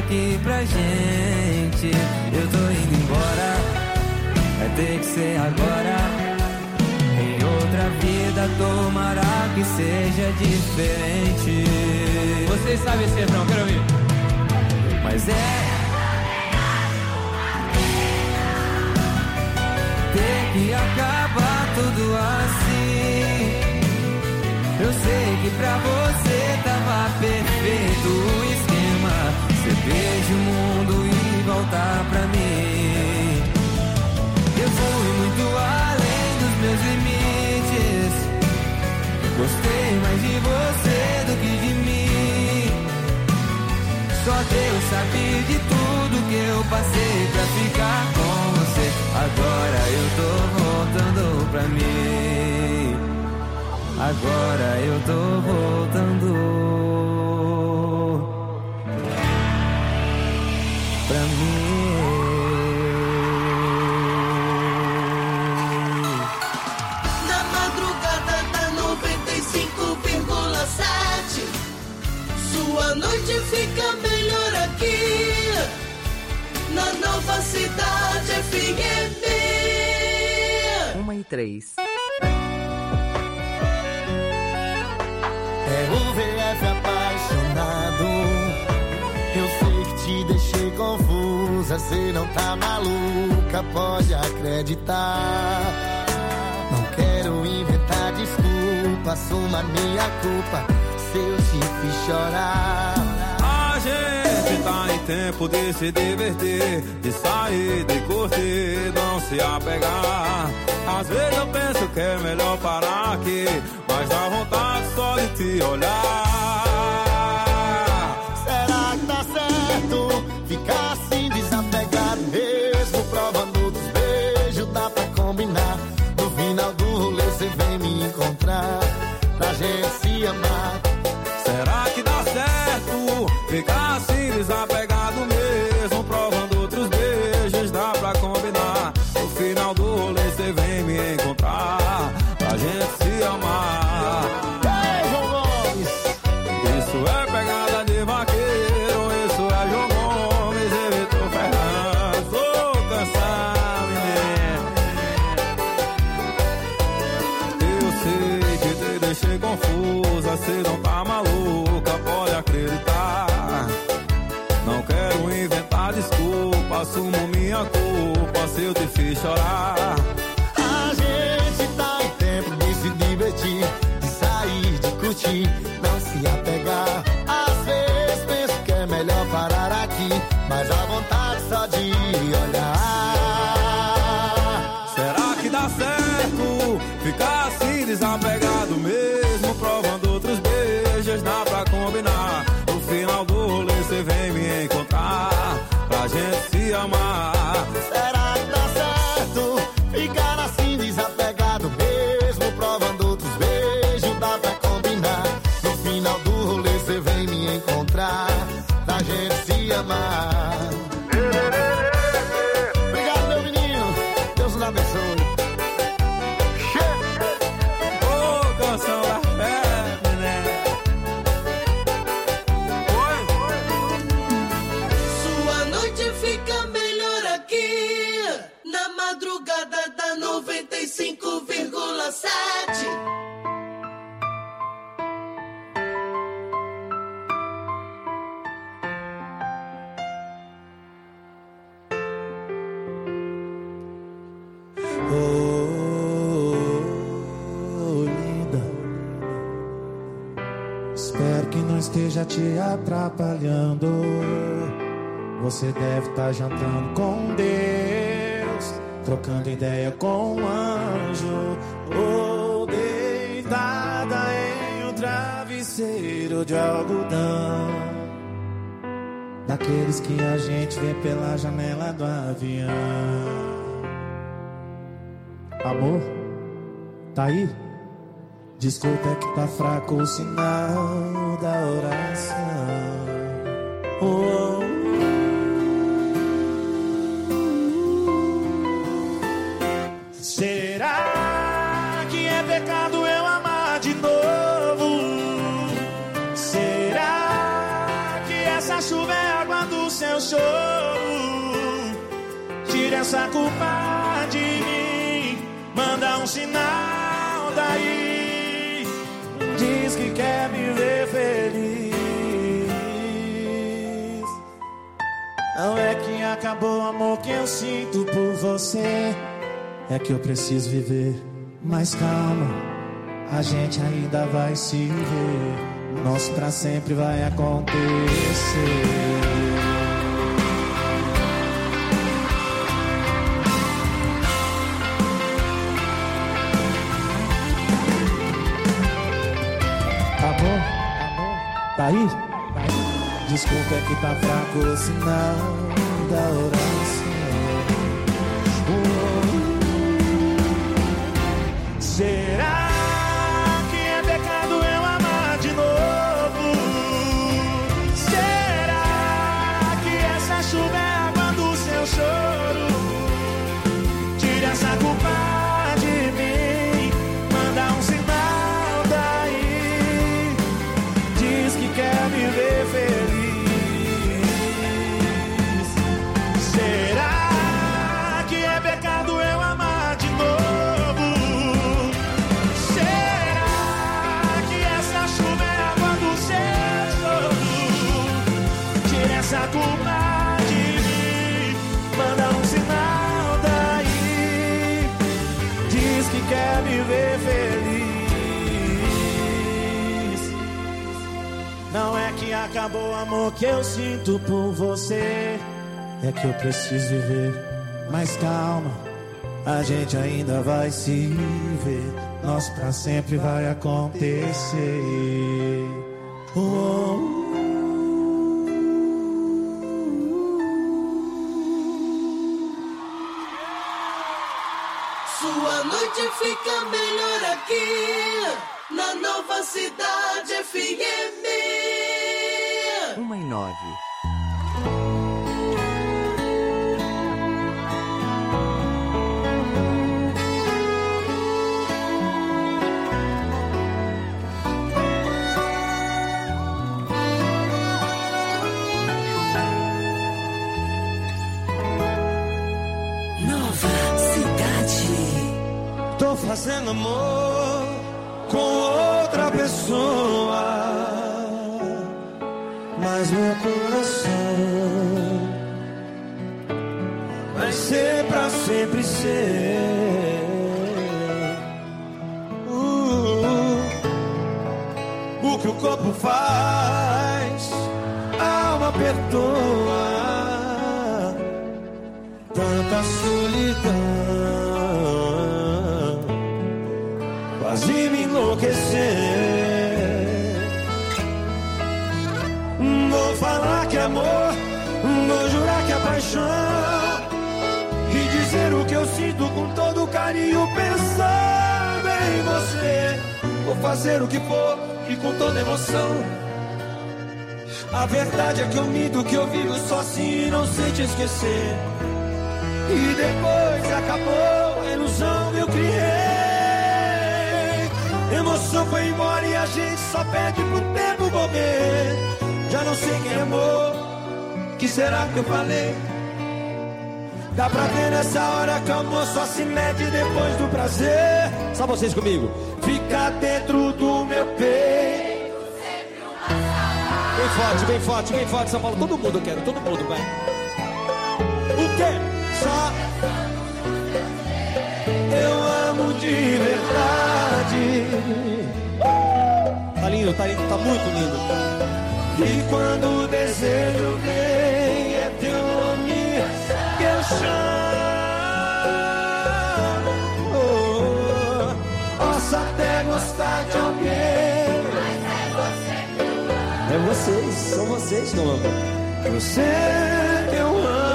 aqui pra gente. Eu tô indo embora, vai ter que ser agora. Em outra vida tomara que seja diferente. Vocês sabem esse refrão, quero ouvir. Mas ter que acabar tudo assim. Eu sei que pra você tava perfeito o esquema. Você beija o mundo e voltar pra mim. Eu fui muito além dos meus limites. Gostei mais de você do que de mim. Só Deus sabe de tudo que eu passei pra ficar com você. Agora eu tô voltando pra mim. Agora eu tô voltando pra mim. Na madrugada da 95,7, sua noite fica melhor aqui. Na Nova Cidade FM. 1:03. É o VF apaixonado. Eu sei que te deixei confusa. Cê não tá maluca, pode acreditar. Não quero inventar desculpa, assuma minha culpa se eu te fiz chorar. A gente tá em tempo de se divertir, de sair, de curtir, não se apegar. Às vezes eu penso que é melhor parar aqui, mas dá vontade só de te olhar. Será que dá certo ficar assim desapegado mesmo, provando dos beijos, dá pra combinar. No final do rolê cê vem me encontrar, pra gente se amar. Será que dá certo ficar assim desapegado mesmo, provando outros beijos, dá pra combinar. No final do rolê cê vem me encontrar, pra gente se amar. Ei, João Gomes! Isso é pegada de vaqueiro, isso é João Gomes e Vitor Fernandes. Tô cansado, menino. Eu sei que te deixei confusa, cê não tá maluca, pode acreditar. Não quero inventar desculpa, assumo minha culpa se eu te fiz chorar. A gente tá em tempo de se divertir, de sair, de curtir, não se apegar. Às vezes penso que é melhor parar aqui, mas a vontade só de olhar. Será que dá certo ficar assim desapegado mesmo, provando outros beijos, dá pra combinar. No final do rolê cê vem me encontrar, pra gente se amar. Será que dá certo ficar assim desapegado mesmo, provando outros beijos, dá pra combinar. No final do rolê cê vem me encontrar, pra gente se amar. Obrigado, meu menino, Deus nos abençoe. Ô, canção da febre, né? Oi? Sua noite fica melhor aqui. Na madrugada da 95,7. Linda, espero que não esteja te atrapalhando. Você deve estar jantando com Deus, trocando ideia com um anjo, ou deitada em um travesseiro de algodão, daqueles que a gente vê pela janela do avião. Amor, tá aí? Desculpa, é que tá fraco o sinal da oração. Oh, será que é pecado eu amar de novo? Será que essa chuva é água do céu? choro. Tire essa culpa de mim, manda um sinal daí. Diz que quer me ver feliz. Não é que acabou o amor que eu sinto por você, é que eu preciso viver mais calma. A gente ainda vai se ver, nosso pra sempre vai acontecer. Tá bom? Tá aí? Desculpa, é que tá fraco o sinal da oração. Será que é pecado eu amar de novo? Será que essa chuva é água do seu choro? Tire essa culpa de mim, manda um sinal daí. Diz que quer me ver feliz. Será que é pecado eu amar de novo? Essa culpa de mim, manda um sinal daí. Diz que quer me ver feliz. Não é que acabou o amor que eu sinto por você, é que eu preciso viver mais calma. A gente ainda vai se ver, nosso pra sempre vai acontecer. Sua noite fica melhor aqui, na Nova Cidade FM. 1:09. Tô fazendo amor com outra pessoa, mas meu coração vai ser pra sempre ser. O que o corpo faz, a alma perdoa. Tanta solidão quase me enlouquecer. Vou falar que é amor, vou jurar que é paixão, e dizer o que eu sinto com todo carinho, pensando em você. Vou fazer o que for e com toda emoção. A verdade é que eu minto, que eu vivo só assim e não sei te esquecer. E depois que acabou a ilusão que eu criei, emoção foi embora e a gente só pede pro tempo morrer. Já não sei quem amou, que será que eu falei? Dá pra ver nessa hora que o amor só se mede depois do prazer. Só vocês comigo. Fica dentro do meu peito. Bem forte, bem forte, bem forte, São Paulo. Todo mundo, eu quero, todo mundo, vai. O quê? Só eu amo de verdade. Tá lindo, tá lindo, tá muito lindo. E quando o desejo vem, é teu nome que eu chamo. Posso até gostar de alguém, mas é você que eu amo. É vocês, são vocês que eu amo. Você que eu amo.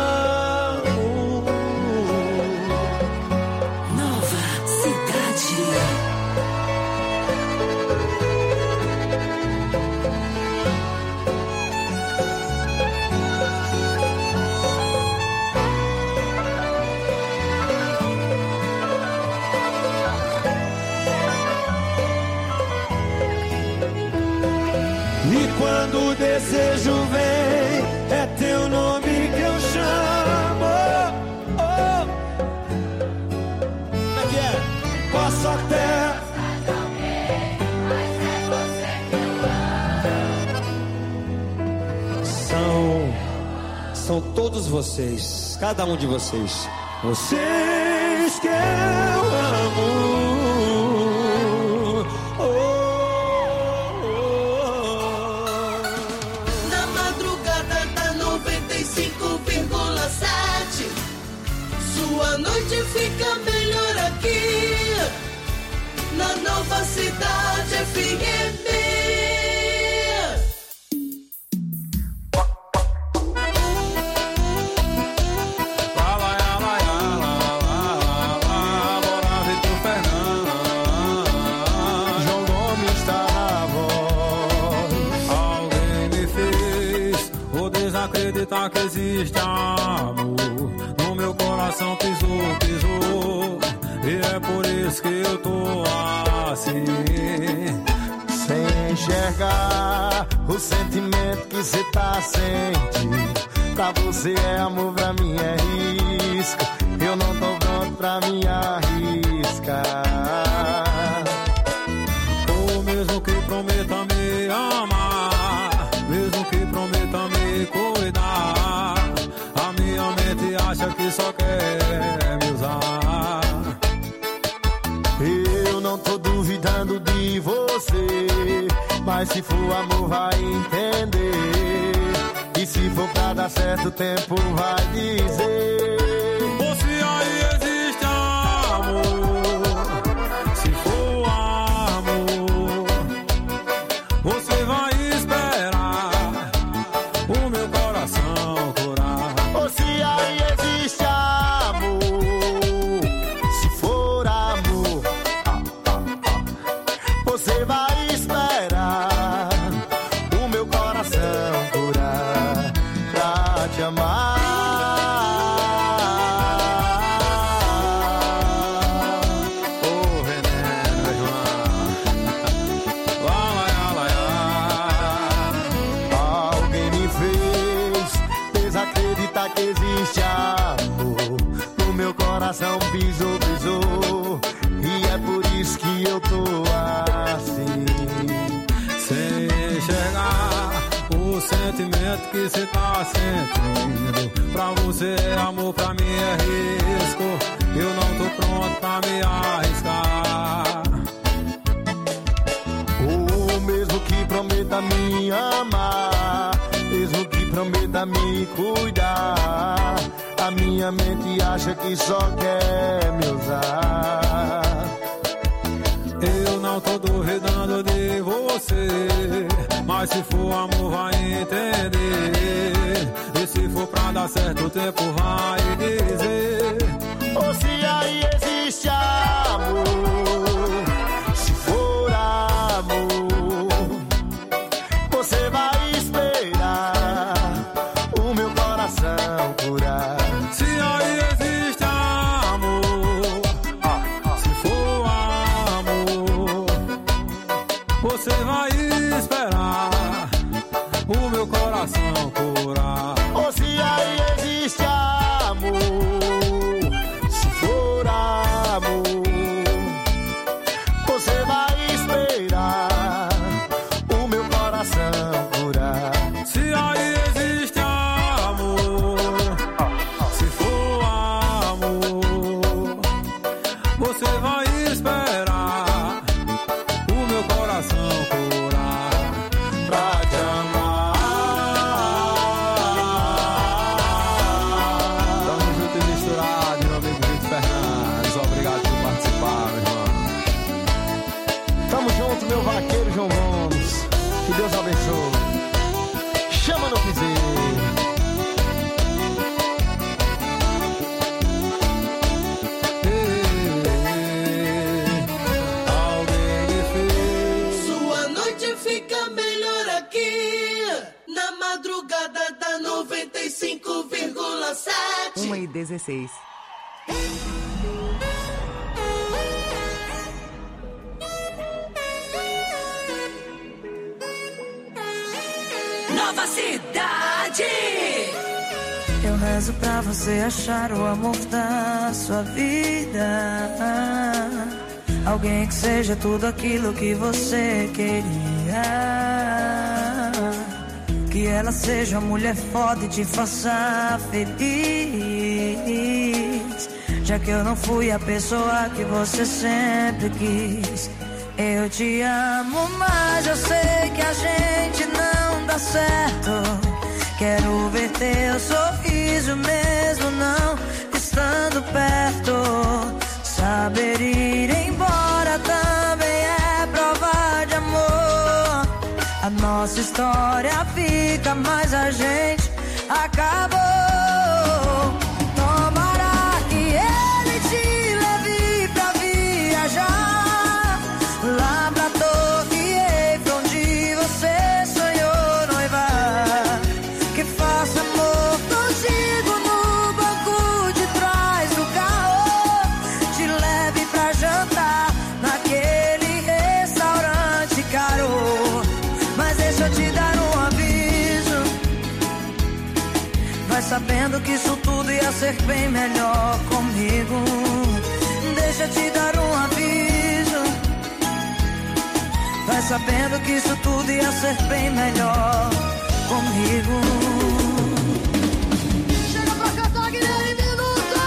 E quando o desejo vem, é teu nome coração todos vocês, cada um de vocês. Vocês que eu amo. Na madrugada da 95,7, sua noite fica melhor aqui, na Nova Cidade FM. Acreditar que existe amor, no meu coração pisou, e é por isso que eu tô assim. Sem enxergar o sentimento que cê tá sentindo. Pra você é amor, pra mim é risco. Eu não tô pronto pra me arriscar. Ou mesmo que prometa me amar, mesmo que prometa me cuidar, a minha mente acha que só quer me usar. Eu não tô duvidando de você, mas se for amor vai entender. E se for pra dar certo o tempo vai dizer. Ou se aí existe amor, se for amor, você vai esperar o meu coração curar. Ou se aí existe amor, se for amor, você vai esperar o meu coração curar pra te amar. Ô veneno, Alguém me fez desacreditar que existe amor. No meu coração pisou, e é por isso que eu tô assim. sem enxergar o sentimento que cê tá sentindo. Pra você é amor, pra mim é risco. Eu não tô pronto pra me arriscar. Ou mesmo que prometa me amar, mesmo que prometa me cuidar, a minha mente acha que só quer me usar. Eu não tô duvidando de você, mas se for amor vai entender. E se for pra dar certo o tempo vai dizer. Ou se aí existe amor, se for amor, você vai esperar o meu coração curar. Se aí existe amor, se for amor, você vai esperar o meu coração curar. Ou se aí existe amor, se for amor, você vai esperar o meu coração curar. Se aí existe amor, se for amor, você vai esperar o meu coração curar pra te amar. Tamo junto e misturado, meu amigo Vitor Fernandes. Obrigado por participar, meu irmão. Tamo junto, meu vaqueiro João Gomes. Que Deus abençoe. Chama no piseiro. Alguém me fez. Sua noite fica melhor aqui, na madrugada da 95,7. 1h16. Nova Cidade. Eu rezo pra você achar o amor da sua vida. Alguém que seja tudo aquilo que você queria. Que Que ela seja uma mulher foda e te faça feliz. Já que eu não fui a pessoa que você sempre quis. Eu te amo, mas eu sei que a gente não dá certo. Quero ver teu sorriso mesmo não estando perto. Saber ir embora também é prova de amor. A nossa história fica, mas a gente acabou. Tomara que ele te leve pra viajar lá pra Torre Eiffel, onde você sonhou noivar. Que faça amor contigo no banco de trás do carro. Te leve pra jantar naquele restaurante caro. Mas deixa eu te dar um aviso. Vai sabendo que isso tudo ia ser bem melhor comigo. Deixa eu te dar um aviso. Vai sabendo que isso tudo ia ser bem melhor comigo. Chega pra cantar, Guilherme Minuto!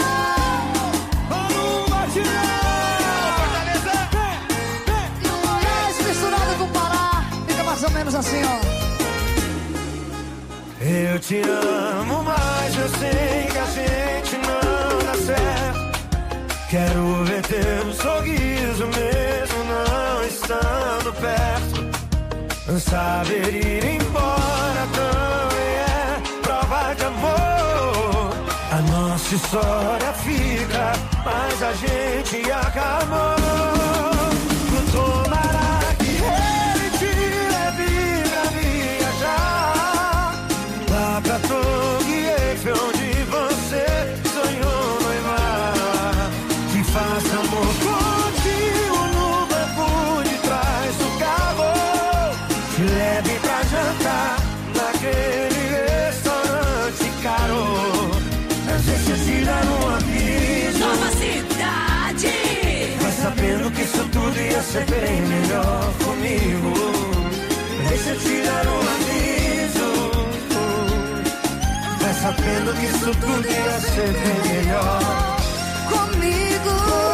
Vamos, Batidão! Fortaleza! E o Goiás misturado com o Pará. Fica mais ou menos assim, ó. Eu te amo, mas eu sei que a gente não dá certo. Quero ver teu sorriso mesmo não estando perto. Saber ir embora também é prova de amor. A nossa história fica, mas a gente acabou. Tomara que ele te leve pra viajar lá pra Torre Eiffel, onde você sonhou noivar. Que faça amor contigo no banco de trás do carro. Te leve pra jantar naquele restaurante caro. Mas deixa eu te dar um aviso. Nova cidade. Vai sabendo que isso tudo ia ser bem melhor comigo. Deixa eu te dar um aviso. Vai sabendo que isso tudo ia ser bem melhor Comigo.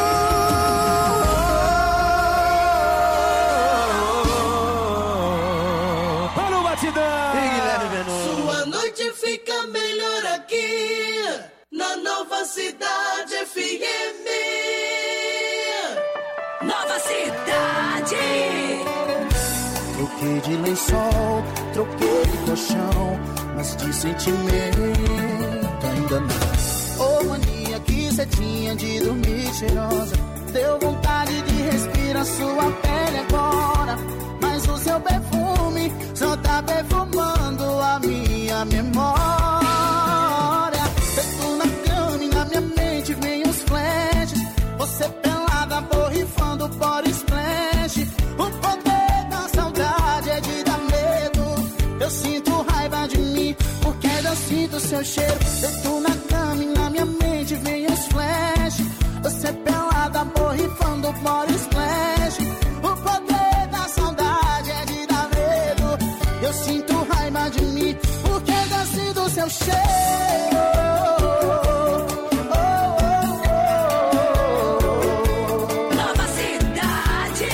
Para o Batidão! Sua noite fica melhor aqui na Nova Cidade FM. Nova Cidade. Troquei de lençol, troquei de colchão, mas de sentimento ainda não. Ô mania que cê tinha de dormir cheirosa, deu vontade de respirar sua pele agora. Mas o seu perfume só tá perfumando a minha memória. Deito na cama e na minha mente vem os flashes. Você pelada, borrifando por splash. O poder da saudade é de dar medo. Eu sinto raiva de mim, porque eu sinto seu cheiro. Deito na cama e na minha mente vem os flashes. Você pelada, borrifando por splash. O poder da saudade é de dar medo. Eu sinto raiva de mim, porque eu sinto seu cheiro. Nova Cidade.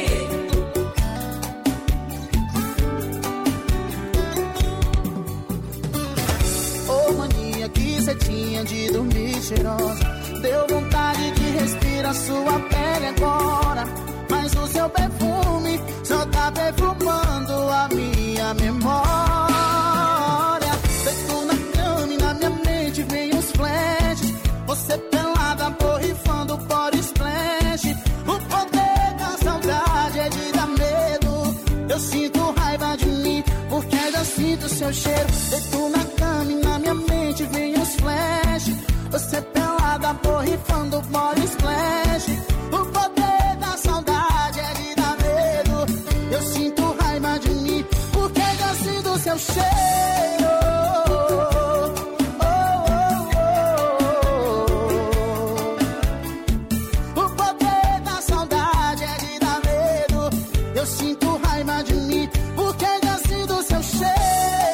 Ô mania que cê tinha de dormir cheirosa, deu vontade de respirar sua pele agora. Mas o seu perfume só tá perfumando a minha memória. Deito na cama e na minha mente vem os flashes. Você pelada, borrifando por splash. O poder da saudade é de dar medo. Eu sinto raiva de mim, porque eu sinto seu cheiro. Deito na cama e na minha mente vem os flashes. Você pelada, borrifando por splash. O poder da saudade é de dar medo. Eu sinto raiva de mim, porque eu sinto seu cheiro. O poder da saudade é de dar medo. Eu sinto raiva de mim, porque eu sinto seu cheiro.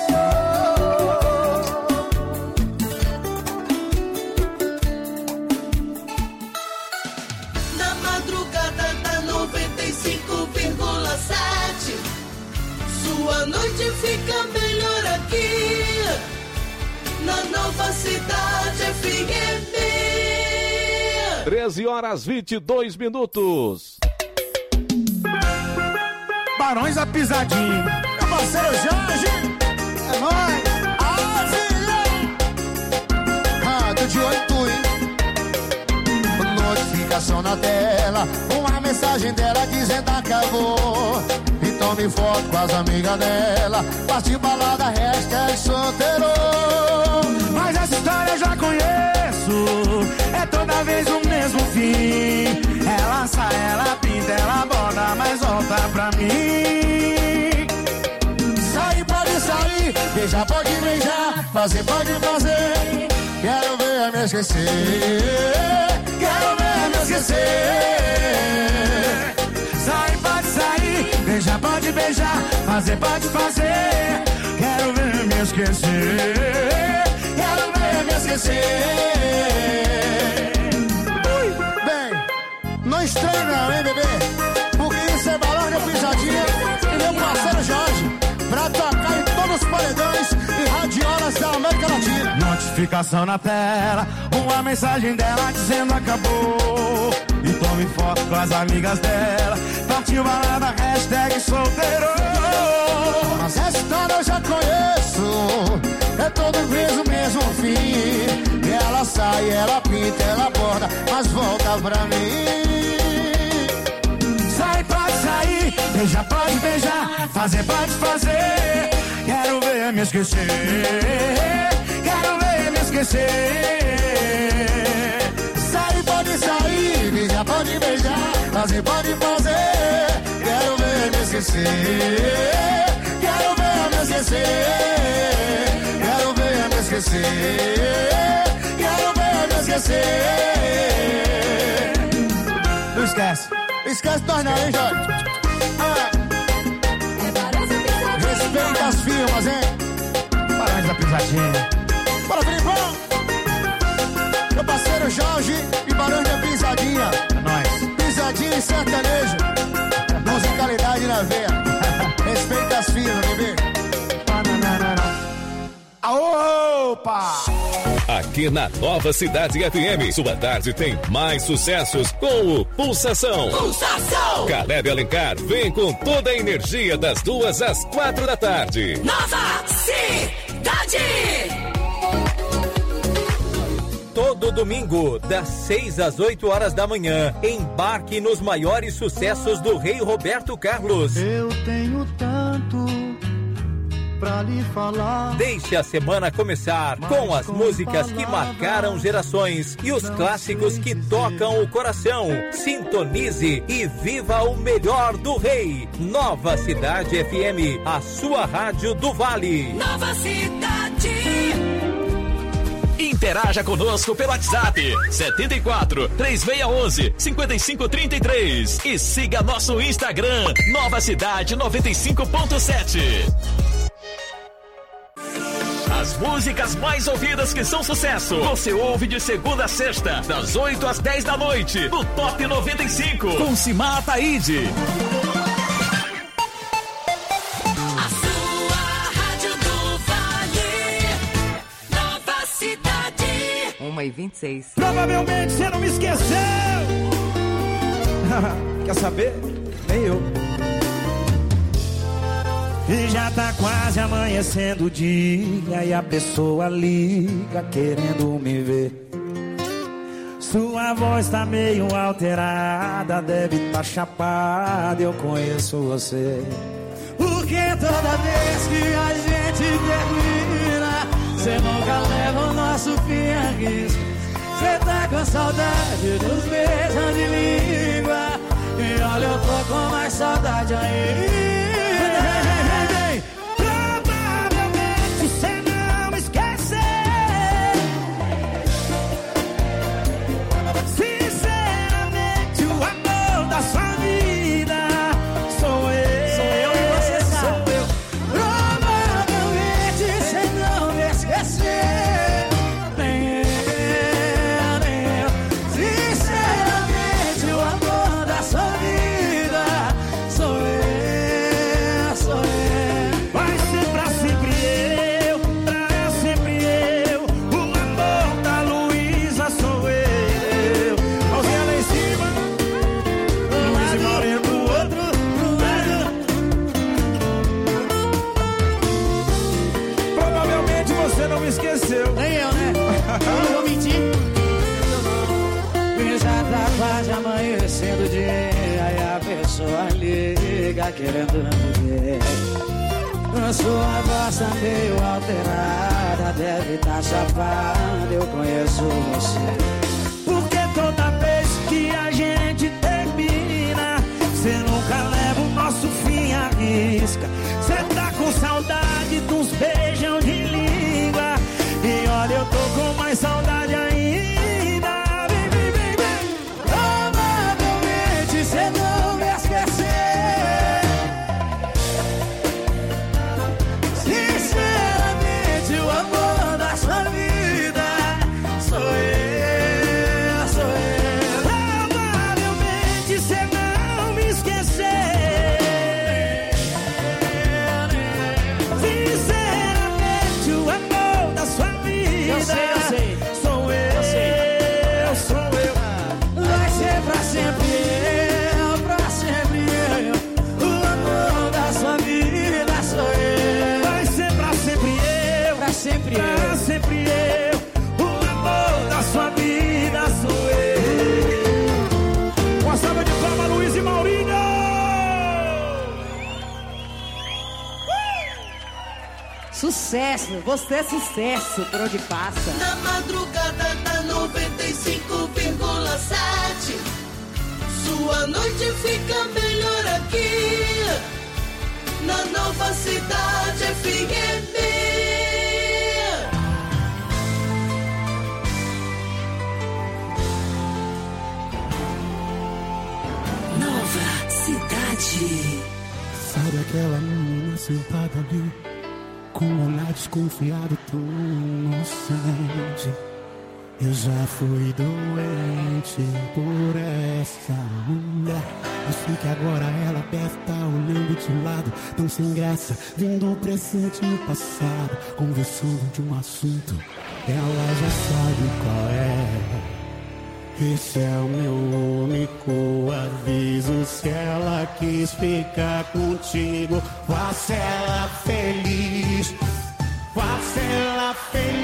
13h22. Barões da Pisadinha. Meu parceiro Jorge. É nóis. Rádio de 8, hein? Notificação na tela, uma mensagem dela dizendo acabou. Então me foto com as amigas dela, partiu balada, hashtag solteiro. Mas essa história eu já conheço, é toda vez o mesmo fim. Ela sai, ela pinta, ela borda, mas volta pra mim. Sair pode sair, beijar pode beijar, fazer pode fazer. Quero ver me esquecer, quero ver me esquecer. Sair pode sair, beijar pode beijar, fazer pode fazer. Quero ver me esquecer, quero ver me esquecer. Bem, não estranho não, hein, bebê? Porque isso é Barões da Pisadinha e meu parceiro Jorge, pra tocar em todos os paredões e radiolas da América Latina. Notificação na tela, uma mensagem dela dizendo acabou. E tome foto com as amigas dela, partiu balada, hashtag solteiro. Mas essa história eu já conheço, é todo vez o mesmo fim. Ela sai, ela pinta, ela borda, mas volta pra mim. Sai, pode sair, beijar pode beijar, fazer pode fazer. Quero ver me esquecer, quero ver me esquecer. Sai, pode sair, beijar pode beijar, fazer pode fazer. Quero ver me esquecer, quero ver me esquecer. Quero ver me esquecer, quero ver me esquecer. Não esquece. Esquece nós não, hein, Jorge? Respeita as firmas, hein? Barões da Pisadinha. Bora, Filipão! Meu parceiro Jorge e Barões da Pisadinha. É nóis. Pisadinha e sertanejo. Musicalidade na veia. Respeita as firmas, bebê. Opa! Aqui na Nova Cidade FM, sua tarde tem mais sucessos com o Pulsação. Pulsação! Caleb Alencar vem com toda a energia das 2 às 4 da tarde. Nova Cidade! Todo domingo, das 6 às 8 horas da manhã, embarque nos maiores sucessos do Rei Roberto Carlos. Eu tenho tanto pra lhe falar. Deixe a semana começar com as músicas que marcaram gerações e os clássicos que tocam o coração. Sintonize e viva o melhor do Rei. Nova Cidade FM, a sua rádio do Vale. Nova Cidade! Interaja conosco pelo WhatsApp 74 3611 5533 e siga nosso Instagram Nova Cidade 95.7. As músicas mais ouvidas que são sucesso, você ouve de segunda a sexta, das 8 às 10 da noite, no Top 95, com Simar Ataíde. A sua rádio do Vale, Nova Cidade. 1h26. Provavelmente você não me esqueceu. Quer saber? Nem eu. E já tá quase amanhecendo o dia e a pessoa liga querendo me ver. Sua voz tá meio alterada, deve tá chapada, eu conheço você. Porque toda vez que a gente termina, cê nunca leva o nosso fim a risco. Cê tá com saudade dos beijos de língua, e olha, eu tô com mais saudade aí. aconteceu. Nem eu, né? Eu não vou mentir. E já tá quase amanhecendo o dia e a pessoa liga querendo ver. A sua voz tá meio alterada, deve tá chapada, eu conheço você. Porque toda vez que a gente termina, cê nunca leva o nosso fim à risca. Cê tá com saudade dos beijão de língua. E olha, eu tô com mais saudade ainda. Vem, vem, vem, vem. Provavelmente cê não me esqueceu. Sinceramente, o amor da sua vida sou eu, sou eu. Provavelmente cê não me esqueceu. Sinceramente, o amor da sua vida. Eu sei. Sou eu, sou eu. Vai ser pra sempre eu, pra sempre eu. O amor da sua vida sou eu. Vai ser pra sempre eu. Pra sempre Pra eu. sempre eu. O amor da sua vida sou eu. Uma salva de palmas, Luiz e Maurinho. Sucesso, você é sucesso por onde passa. Na madrugada da 95,7. Sua noite fica melhor aqui. Na nova cidade FM. Nova cidade. Sabe aquela menina sentada ali, com um olhar desconfiado tão inocente? Eu já fui doente por essa mulher. Eu sei que agora ela deve estar olhando de lado, tão sem graça, vendo o presente e o passado, conversando de um assunto. Ela já sabe qual é. Esse é o meu único aviso. Se ela quis ficar contigo, faça ela feliz. Faça ela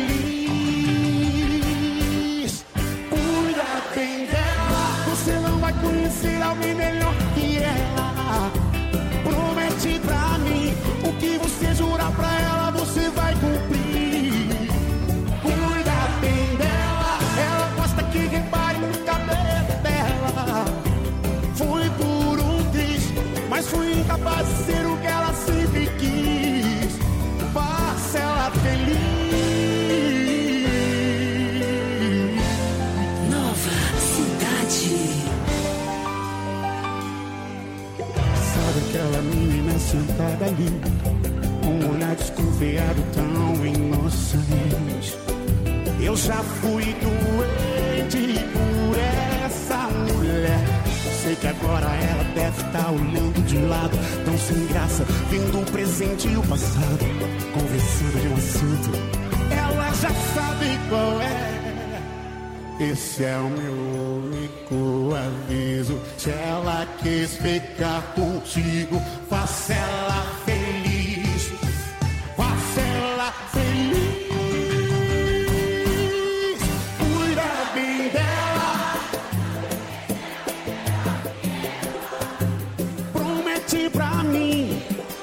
feliz. Cuida bem dela. Você não vai conhecer alguém melhor que ela. Promete pra mim, o que você jurar pra ela, você vai cumprir. Cuida bem dela. Ela gosta que repare no cabelo dela. Fui por um triz, mas fui incapaz de ser o que ela sempre quis. Faça ela feliz. Nova cidade. Sabe aquela menina sentada ali, um olhar desconfiado tão inocente? Eu já fui doente por essa mulher. Sei que agora ela deve estar olhando de lado, tão sem graça, vendo o presente e o passado, conversando de um assunto. Ela já sabe qual é. Esse é o meu único aviso. Se ela quis ficar contigo, faça ela feliz. Faça ela feliz. Pra mim,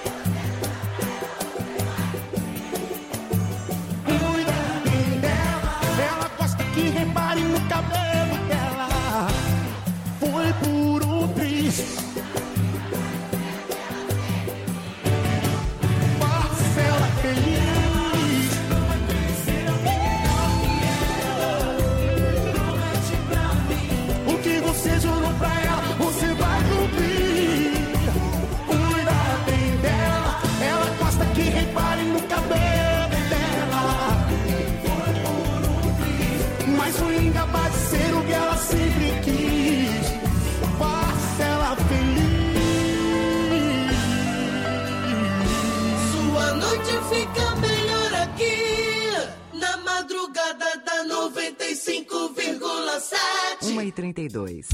cuida bem dela. Ela gosta que repare no cabelo dela. Foi por um triz. Faça ela feliz. O que você jurou pra ela, você vai cumprir. Que repare no cabelo dela. Mas fui incapaz de ser o que ela sempre quis. Faça ela feliz. Sua noite fica melhor aqui. Na madrugada da 95,7. 1h32.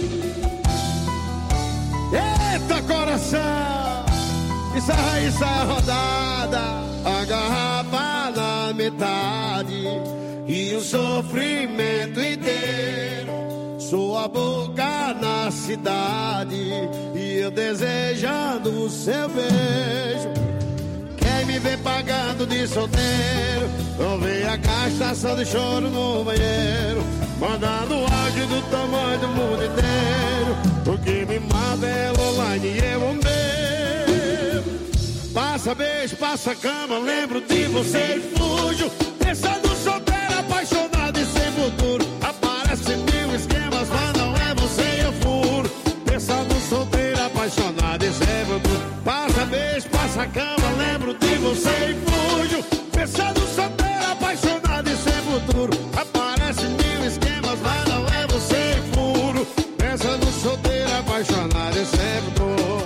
Eita, coração! Isso é a rodada. A garrafa na metade e o sofrimento inteiro. Sou a boca na cidade e eu desejando o seu beijo. Quem me vê pagando de solteiro, não vê a cachaça de choro no banheiro, mandando áudio do tamanho do mundo inteiro. O que me mata é online e eu o meu. Passa beijo, passa cama, lembro de você e fujo. Pensando solteiro, apaixonado e sem futuro. Aparece mil esquemas, mas não é você eu furo. Pensando solteiro, apaixonado e sem futuro. Passa beijo, passa cama, lembro de você e fujo. Pensando solteiro, apaixonado e sem futuro. Aparece mil esquemas, mas não é você e furo. Pensando solteiro, apaixonado e sem futuro.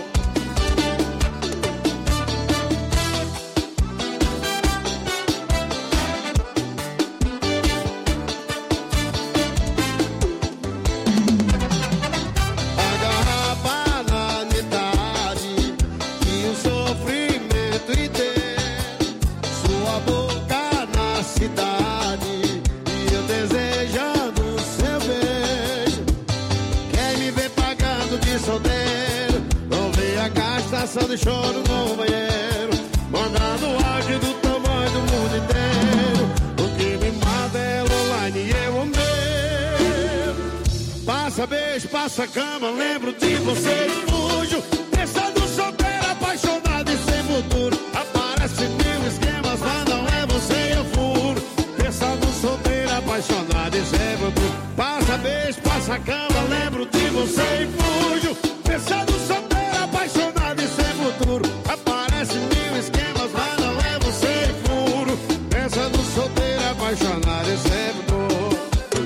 De choro no banheiro, mandando áudio do tamanho do mundo inteiro. O que me mata é online e eu o meu. Passa beijo, passa cama, lembro de você e fujo. Pensando solteiro, apaixonado e sem futuro. Aparece mil esquemas, mas não é você eu furo. Pensando solteiro, apaixonado e sem futuro. Passa beijo, passa cama, lembro de você e fujo. Pensando solteiro, apaixonado e sem futuro. Aparece mil esquemas, mas não é você e furo. Pensando solteiro, apaixonado e sem futuro.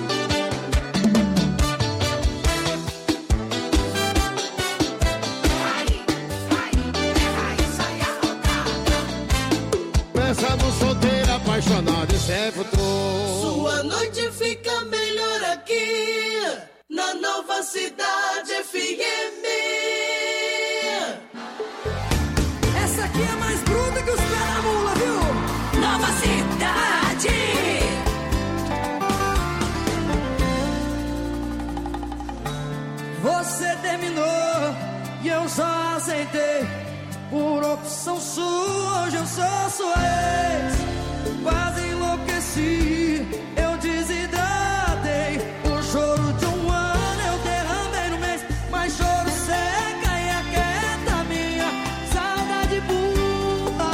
Pensando solteiro, apaixonado e sem futuro. Sua noite fica melhor aqui na Nova Cidade FM. Essa aqui é mais bruta que os pés da mula, viu? Nova Cidade. Você terminou e eu só aceitei. Por opção sua, hoje eu sou sua ex. Quase enlouqueci, eu desidratei. O choro de um ano eu derramei no mês. Mas choro seca e aquieta minha saudade burra.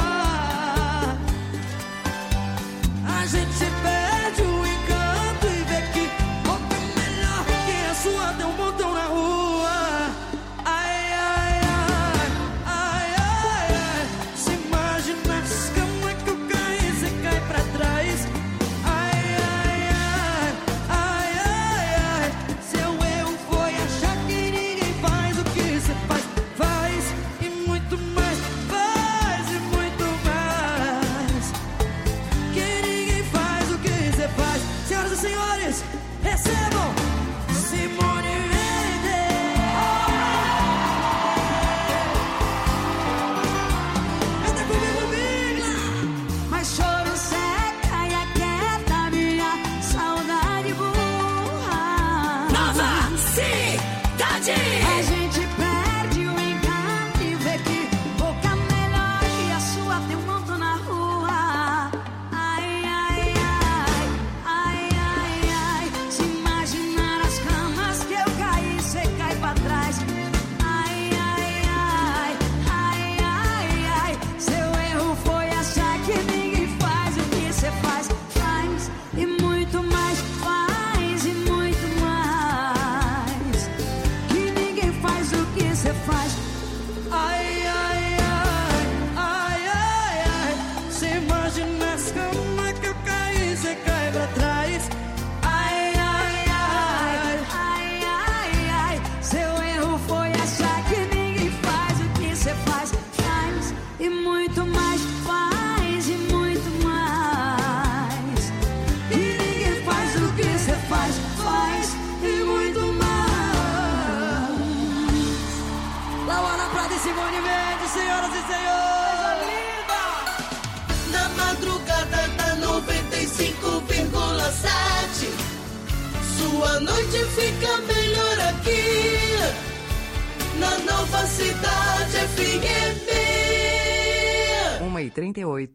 A gente perde o encanto e vê que outra melhor que a sua tem um montão na rua. Ai, ai, ai, ai, ai, ai. Se imaginasse como é que eu caí, você cai pra trás. RC7. Sua noite fica melhor aqui na Nova Cidade FM. 1h38.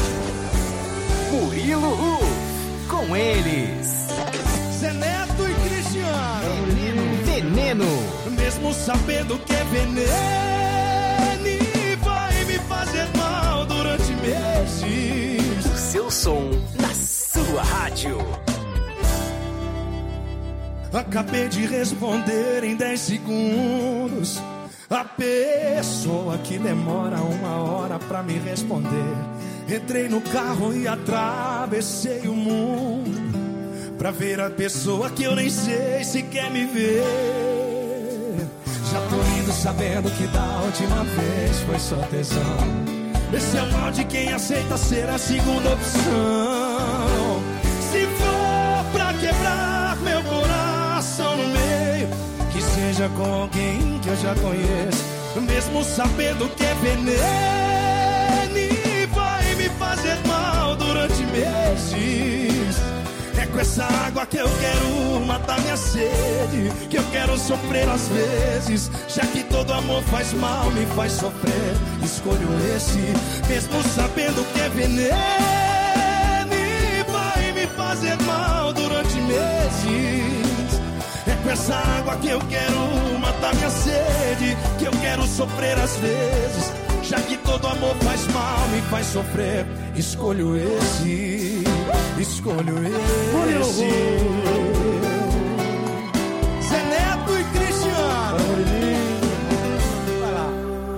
Murilo Ruf, com eles. Zé Neto e Cristiano. Veneno. Mesmo sabendo que é veneno e vai me fazer mal durante meses. O seu som na sua rádio. Acabei de responder em 10 segundos. A pessoa que demora 1 hora pra me responder. Entrei no carro e atravessei o mundo pra ver a pessoa que eu nem sei se quer me ver. Já tô indo sabendo que da última vez foi só tesão. Esse é o mal de quem aceita ser a segunda opção. Se for pra quebrar meu coração no meio, que seja com alguém que eu já conheço. Mesmo sabendo que é veneno e vai me fazer mal durante meses. É com essa água que eu quero matar minha sede, que eu quero sofrer às vezes. Já que todo amor faz mal, me faz sofrer, escolho esse. Mesmo sabendo que é veneno e vai me fazer mal durante meses. É com essa água que eu quero matar minha sede, que eu quero sofrer às vezes. Já que todo amor faz mal, me faz sofrer, escolho esse. Escolho esse. Zé Neto e Cristiano. Vai lá.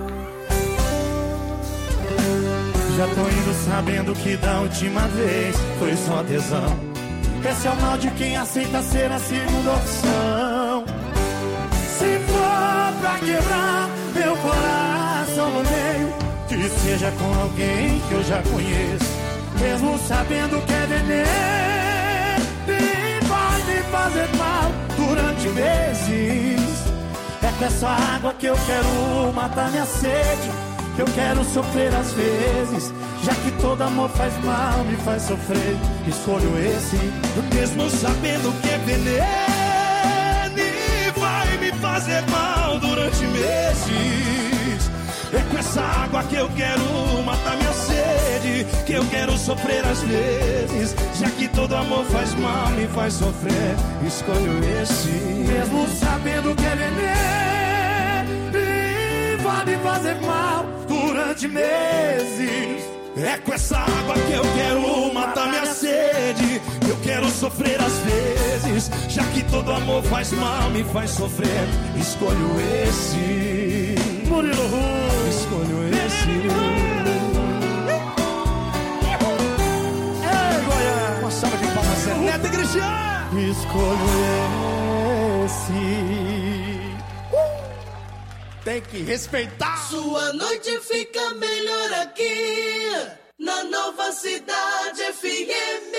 Já tô indo sabendo que da última vez foi só tesão. Esse é o mal de quem aceita ser a segunda opção. Se for pra quebrar meu coração no meio, que seja com alguém que eu já conheço. Mesmo sabendo que é veneno e vai me fazer mal durante meses. É com essa água que eu quero matar minha sede, que eu quero sofrer às vezes. Já que todo amor faz mal, me faz sofrer, escolho esse. Mesmo sabendo que é veneno e vai me fazer mal durante meses. É com essa água que eu quero matar minha sede, que eu quero sofrer às vezes. Já que todo amor faz mal, me faz sofrer, escolho esse. Mesmo sabendo que é veneno e vai me fazer mal durante meses. É com essa água que eu quero matar minha sede, que eu quero sofrer às vezes. Já que todo amor faz mal, me faz sofrer, escolho esse. Murilo Ruf, escolho esse. Ei, Goiás, uma salva de palmas, Zé Neto e Cristiano. Escolho esse. Tem que respeitar. Sua noite fica melhor aqui na Nova Cidade FM.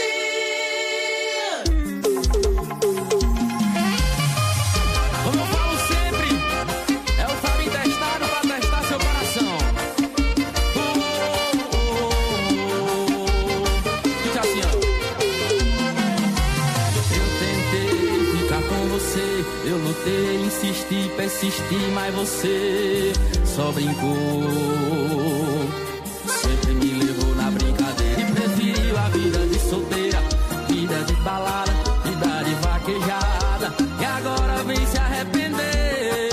Como eu falo sempre, é o Fabinho testado pra testar seu coração. Fica assim, ó. Eu tentei ficar com você, eu lutei, insisti, persisti, mas você só brincou. Sempre me levou na brincadeira e preferiu a vida de solteira, vida de balada, vida de vaquejada. E agora vem se arrepender.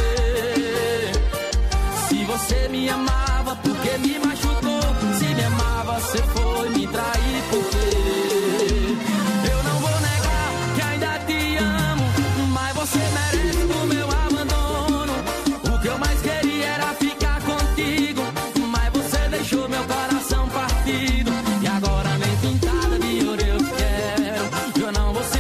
Se você me amava, por que me machucou? Se me amava, você foi me trair, por quê? Eu não vou negar que ainda te amo, mas você merece o meu abandono. O que eu mais queria era ficar contigo, mas você deixou meu coração partido. E agora nem pintada de ouro eu quero. Eu não vou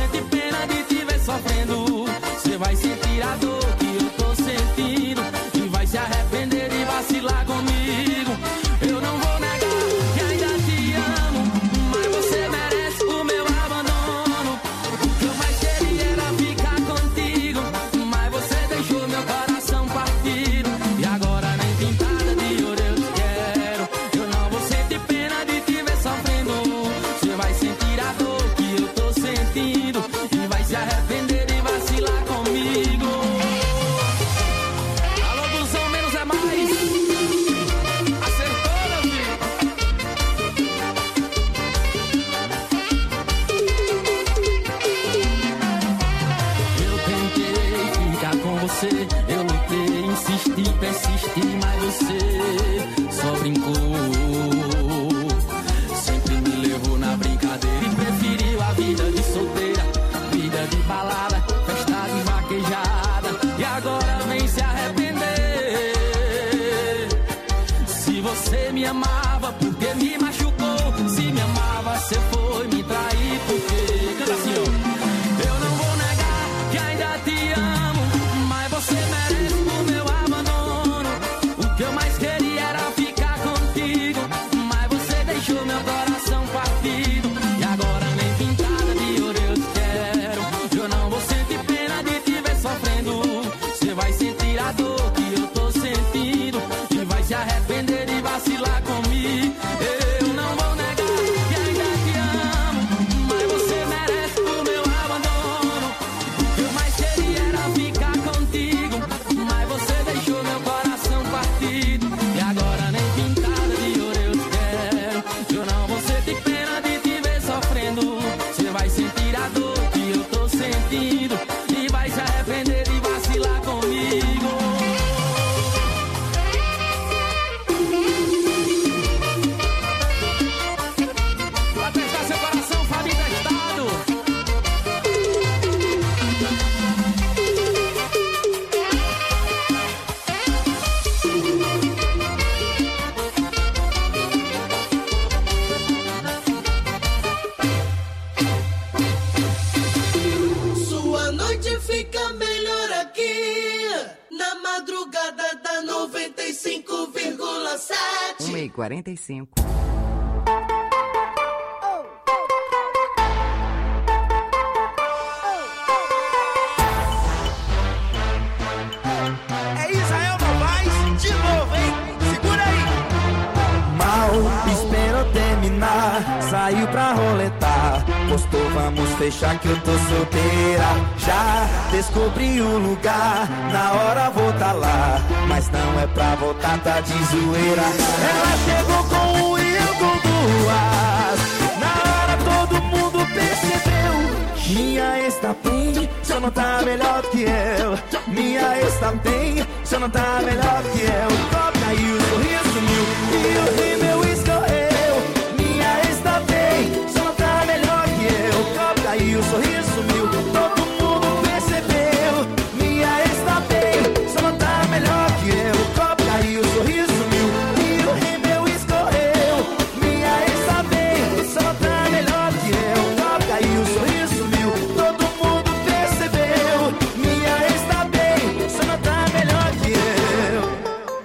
me amava, porque me machucou. Se me amava, cê foi me trair, porque... Canta assim, ó. Eu não vou negar que ainda te amo, mas você merece o meu abandono. O que eu mais queria era ficar contigo, mas você deixou meu coração partido. E agora nem pintada de ouro eu te quero. Eu não vou sentir pena de te ver sofrendo. Você vai sentir a dor que eu tô sentindo e vai se arrepender de vacilar comigo. Eu não vou negar que ainda te amo, mas você merece o meu abandono. O que eu mais queria era ficar contigo, mas você deixou meu coração partido. E agora nem pintada de ouro eu te quero. Eu não vou sentir pena de te ver sofrendo. Você vai sentir a dor que eu tô sentindo e vai se arrepender de vacilar comigo. Vai testar seu coração, Fabi Testado. Sua noite fica melhor aqui, na madrugada da 95,7. 1h45. É Israel Novaes de novo, hein? Segura aí. Mal, espero terminar. Saiu pra roletar. Postou, vamos fechar que eu tô solteira. Já descobri o lugar. Na hora vou tá lá. Mas não é pra voltar, tá de zoeira. Ela chegou com um e eu com duas. Na hora todo mundo percebeu. Minha ex tá bem, só não tá melhor que eu. Minha ex tá bem, só não tá melhor que eu. Toca e o sorriso sumiu e o rímel escorreu. Minha ex tá bem, só não tá melhor que eu. Toca e o sorriso sumiu, todo mundo percebeu. Minha ex tá bem, só não tá melhor que eu. Toca e o sorriso sumiu e o rímel escorreu. Minha ex tá bem, só não tá melhor que eu. Toca e o sorriso sumiu, todo mundo percebeu. Minha ex tá bem, só não tá melhor que eu.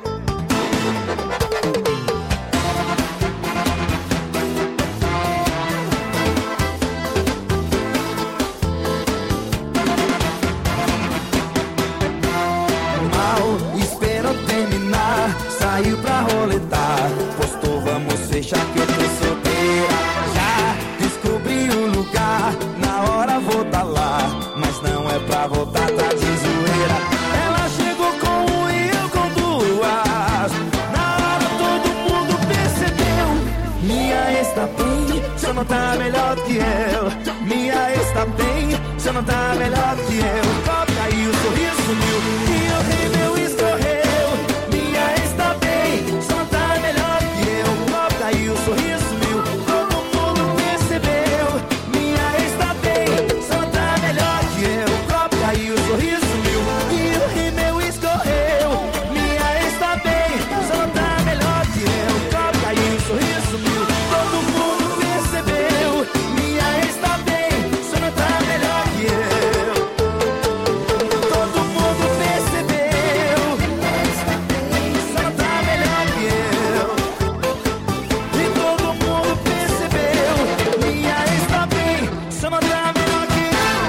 Mal, esperou terminar, saiu pra roletar. Postou, vamos fechar que eu tô solteira. Já descobri o lugar, na hora vou tá lá. Mas não é pra voltar, tá de zoeira. Ela chegou com um e eu com duas. Na hora todo mundo percebeu. Minha ex tá bem, só não tá melhor que eu. Minha ex tá bem, só não tá melhor que eu. Toca e o sorriso sumiu e o rímel escorreu. Minha ex tá bem, só não tá melhor que eu. Toca e o sorriso sumiu, todo mundo percebeu. Minha ex tá bem, só não tá melhor que eu. Toca e o sorriso sumiu e o rímel escorreu. Minha ex tá bem, só não tá melhor que eu. Toca e o sorriso sumiu, todo mundo percebeu. Minha ex tá bem, só não tá melhor que eu. Todo mundo percebeu. Só não tá melhor que eu. E todo mundo percebeu. Minha ex tá bem, só não tá melhor que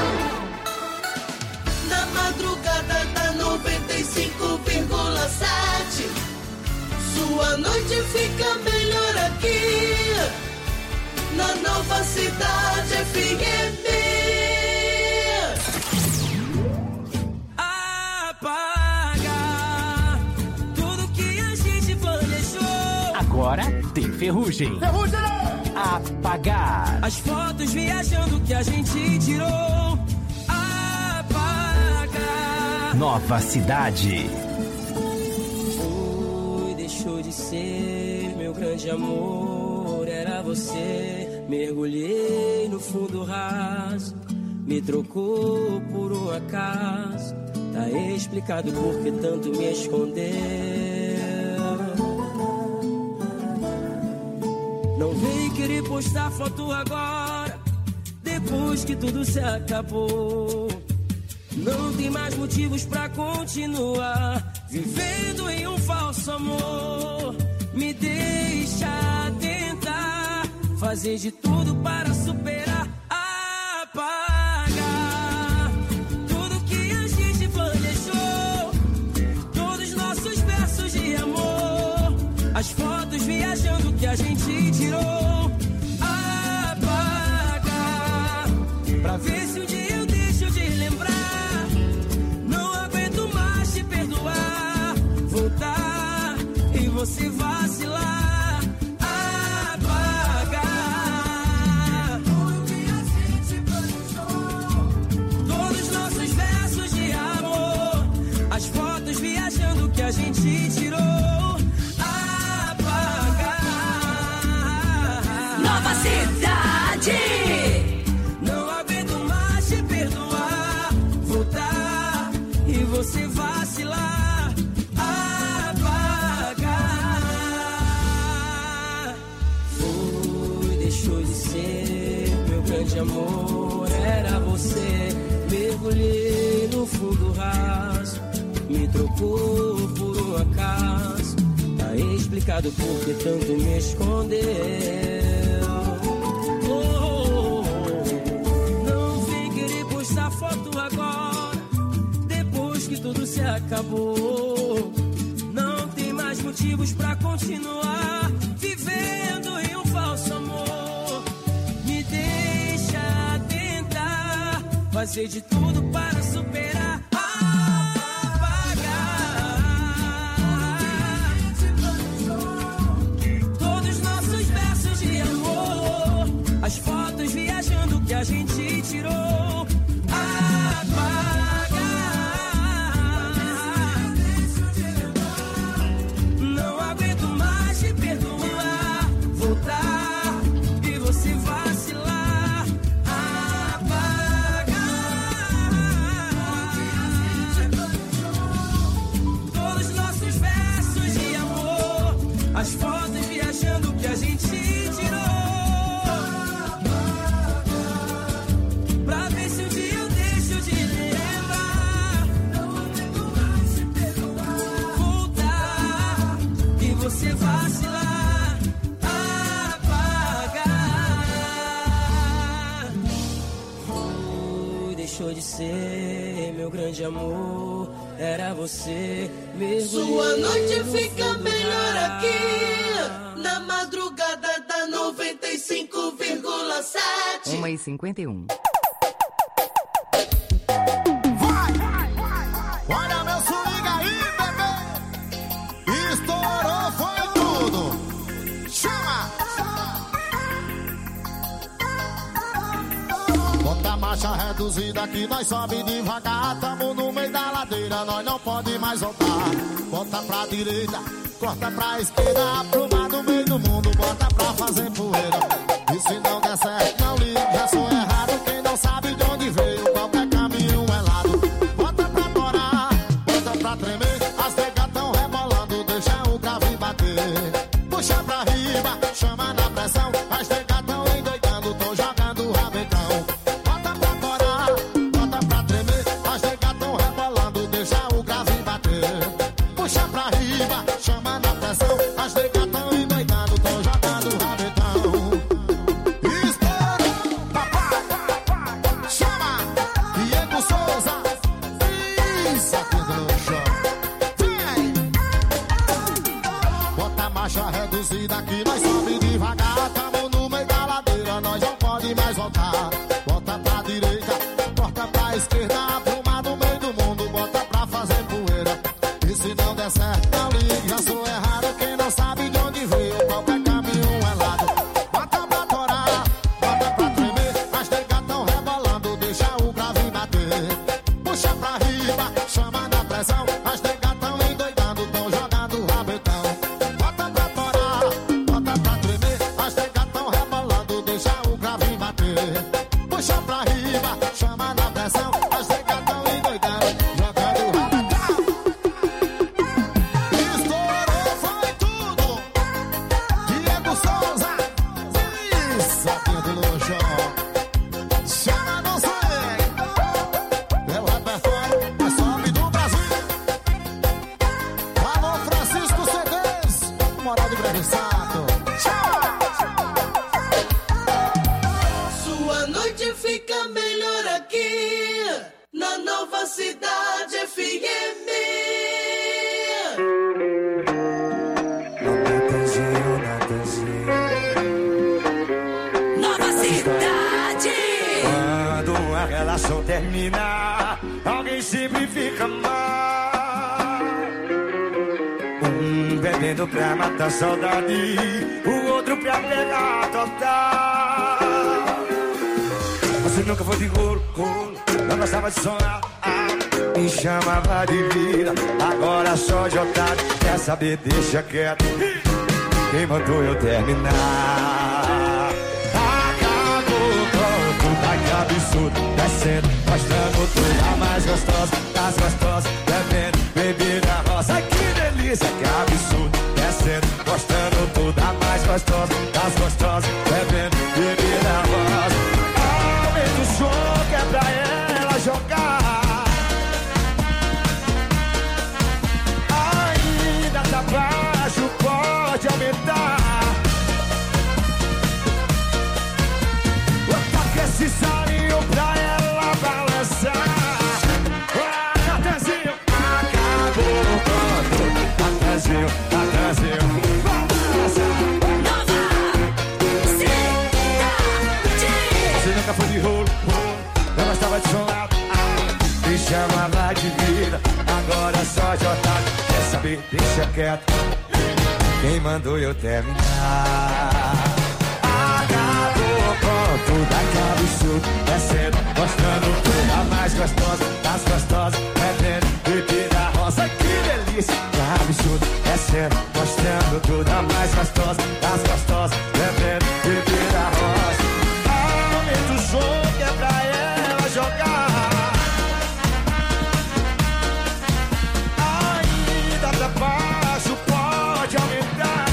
eu. Na madrugada da 95,7. Sua noite fica melhor aqui, na Nova Cidade FM. Apagar tudo que a gente planejou. Agora tem ferrugem. Apagar. As fotos viajando que a gente tirou. Apagar. Nova Cidade. Foi, deixou de ser meu grande amor. Era você. Mergulhei no fundo raso. Me trocou por um acaso. Tá explicado por que tanto me escondeu. Não vem querer postar foto agora, depois que tudo se acabou. Não tem mais motivos pra continuar vivendo em um falso amor. Me deixa tentar fazer de tudo para superar, apagar tudo que a gente planejou, todos os nossos versos de amor, as fotos viajando que a gente tirou, apagar pra ver se um dia eu deixo de lembrar. Não aguento mais te perdoar, voltar e você vacilar. Que a gente tirou, apagar. Nova Cidade. Não aguento mais te perdoar, voltar e você vacilar, apagar. Foi, deixou de ser meu grande amor, era você. Mergulhei no fundo raso, me trocou por um acaso. Tá explicado por que tanto me escondeu. Não vem querer postar foto agora, depois que tudo se acabou. Não tem mais motivos pra continuar vivendo em um falso amor. Me deixa tentar fazer de tudo para superar. As fotos viajando que a gente tirou, apagar. Não aguento mais te perdoar, voltar e você vacilar, apagar. Todos os nossos versos de amor, as fotos viajando que a gente tirou. Você vacilar, apagar. Foi, deixou de ser meu grande amor, era você. Sua noite fica melhor aqui, na madrugada da 95,7. 1h51. Olha meu swing aí, bebê. Estourou, foi tudo. Chama! Bota a marcha reduzida que nós sobe devagar. Tamo no meio da ladeira, nós não pode mais voltar. Bota pra direita, corta pra esquerda. Apruma no meio do mundo, bota pra fazer poeira. E se não der certo, não liga, já sou errado. Quem não sabe de onde veio, qualquer caminho é lado. Bota pra torar, bota pra tremer. As negas tão rebolando, deixa o grave bater. Puxa pra riba, chama na pressão. As negas tão endoidando, tão jogando o rabetão. Bota pra torar, bota pra tremer. As negas tão rebolando, deixa o grave bater. Puxa pra riba, chama na pressão. As negas tão endoidando, tão jogando o rabetão. Estourou, papai, chama. Nova Cidade FM. Nova Cidade. Quando a relação termina, alguém sempre fica mal. Um bebendo pra matar a saudade, o outro pra pegar total. Você nunca foi de rolo, não gostava de sonar, me chamava de vida, agora só de otário. Quer saber, deixa quieto, quem mandou eu terminar? Acabou com tudo, ai que absurdo, descendo, mostrando tudo, a mais gostosa, das gostosas, bebendo, bebida rosa. Ai que delícia, que absurdo, descendo, mostrando tudo, a mais gostosa, das gostosas, bebendo, bebida rosa. Aumenta o som que é pra ela jogar, ainda tá baixo, pode aumentar. Toca esse salinho pra ela balançar. Natanzinho, acabou com tudo. Natanzinho, Natanzinho, vamos balançar. Você nunca foi de rolo, não gostava de sonar, me chamava de vida, agora só de otário. Quer saber, deixa quieto, quem mandou eu terminar? Acabou com tudo, aquele absurdo, descendo, mostrando tudo, a mais gostosa, das gostosas, bebendo, bebida rosa. Que delícia, que absurdo, descendo, mostrando tudo, a mais gostosa, das gostosas, bebendo, bebida rosa. Aumenta o som que é pra ela jogar, ainda pra baixo, pode aumentar.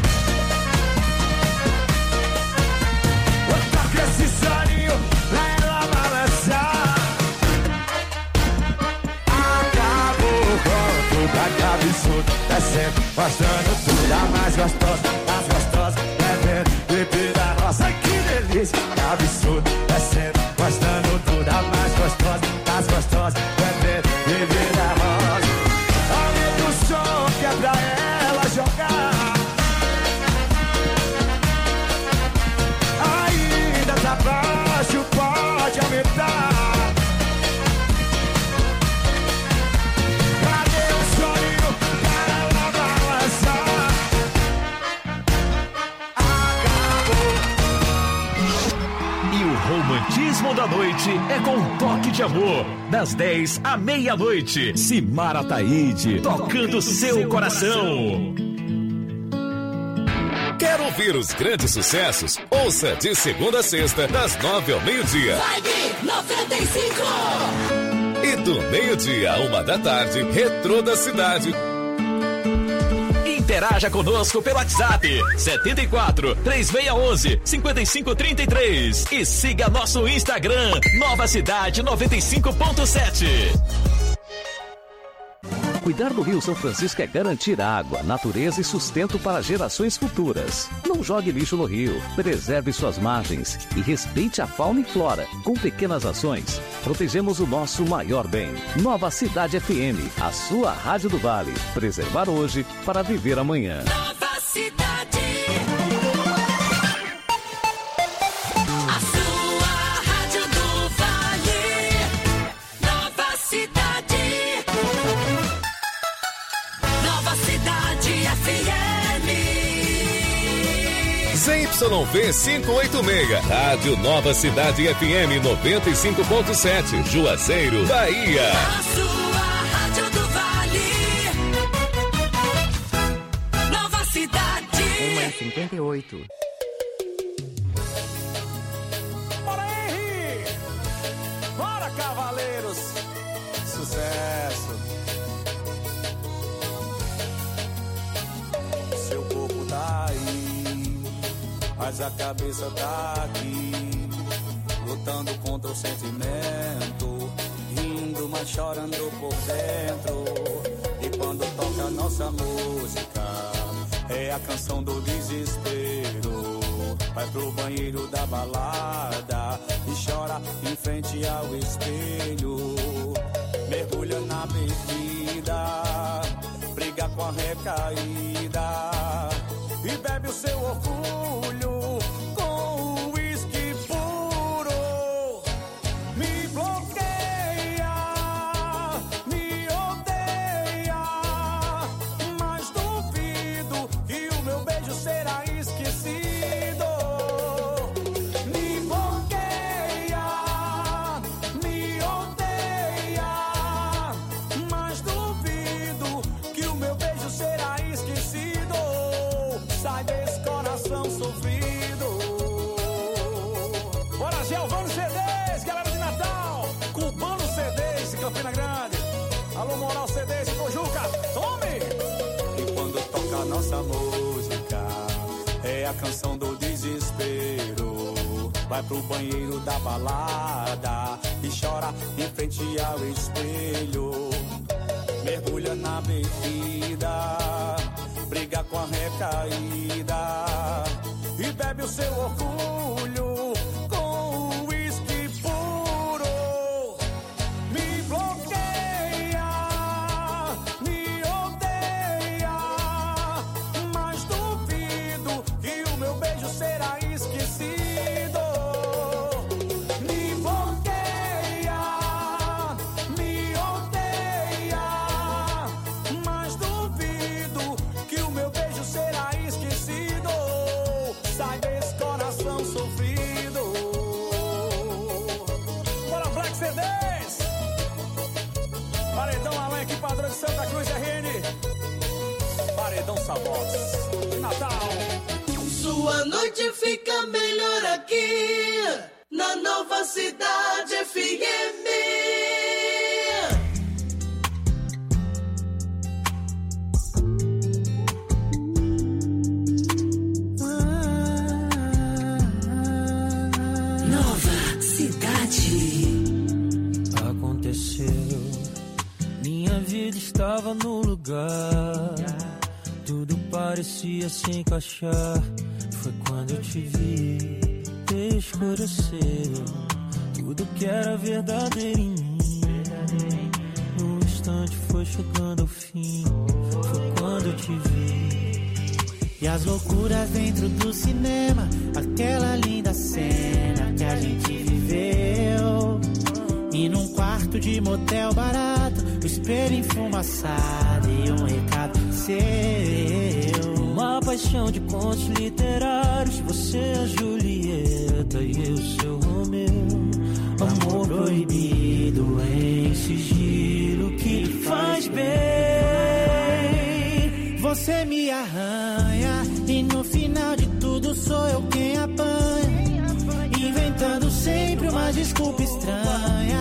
Toca esse salinho pra ela balançar. Acabou com tudo, que absurdo, descendo, mostrando tudo, a mais gostosa, das gostosas, bebendo, bebida rosa. Que delícia, que absurdo, descendo, mostrando tudo, a mais gostosa, das gostosas, bebendo, bebida rosa. Aumenta o som que é pra ela jogar, ainda tá baixo, pode aumentar. Cadê o sonho pra ela balançar? E o romantismo da noite é com um toque de amor. Das 10 à meia-noite. Simara Ataíde, tocando seu coração. Quer ouvir os grandes sucessos? Ouça de segunda a sexta, das 9 ao meio-dia. Vibe 95. E do meio-dia a 1 da tarde, Retrô da Cidade. Interaja conosco pelo WhatsApp 74 3611 5533 e siga nosso Instagram Nova Cidade 95.7. Cuidar do Rio São Francisco é garantir água, natureza e sustento para gerações futuras. Não jogue lixo no rio, preserve suas margens e respeite a fauna e flora. Com pequenas ações, protegemos o nosso maior bem. Nova Cidade FM, a sua rádio do Vale. Preservar hoje para viver amanhã. Nova Cidade. ZYV586, Rádio Nova Cidade FM 95.7, Juazeiro, Bahia. A sua rádio do Vale. Nova Cidade. 1:58. Bora, Henry! Bora, cavaleiros! Sucesso! Seu corpo tá aí, mas a cabeça tá aqui, lutando contra o sentimento, rindo, mas chorando por dentro. E quando toca nossa música, é a canção do desespero. Vai pro banheiro da balada e chora em frente ao espelho. mergulha na bebida, briga com a recaída e bebe o seu orgulho com o uísque puro. Me bloqueia, me odeia, mas duvido que o meu beijo será esquecido. Me bloqueia, me odeia, mas duvido que o meu beijo será esquecido. Sai desse coração sofrido. Bora, Giovanni CDs, galera de Natal, Cubano CDs e Campina Grande. Alô, Moral CDs e Pojuca, tome! E quando toca a nossa música, é a canção do desespero. Vai pro banheiro da balada e chora em frente ao espelho. Mergulha na bebida, briga com a recaída e bebe o seu orgulho com o uísque puro. Me bloqueia, me odeia, mas duvido que o meu beijo será esquecido. Me bloqueia, me odeia, mas duvido que o meu beijo será esquecido. Sai desse coração sofrido. Bora, Black CDs! Paredão Além, que padrão de Santa Cruz RN. Paredão Savox, Natal. Sua noite fica melhor aqui na Nova Cidade FM. Nova Cidade. Aconteceu, minha vida estava no lugar, tudo parecia se encaixar. Foi quando eu te vi, escureceu tudo que era verdadeiro em mim. No instante foi chegando ao fim, foi quando eu te vi. E as loucuras dentro do cinema, aquela linda cena que a gente viveu. E num quarto de motel barato, o espelho enfumaçado e um recado seu. Uma paixão de contos literários, você a Julieta e eu seu Romeu. Amor proibido em sigilo que faz bem. Você me arranha e no final de tudo sou eu quem apanha, inventando sempre uma desculpa estranha.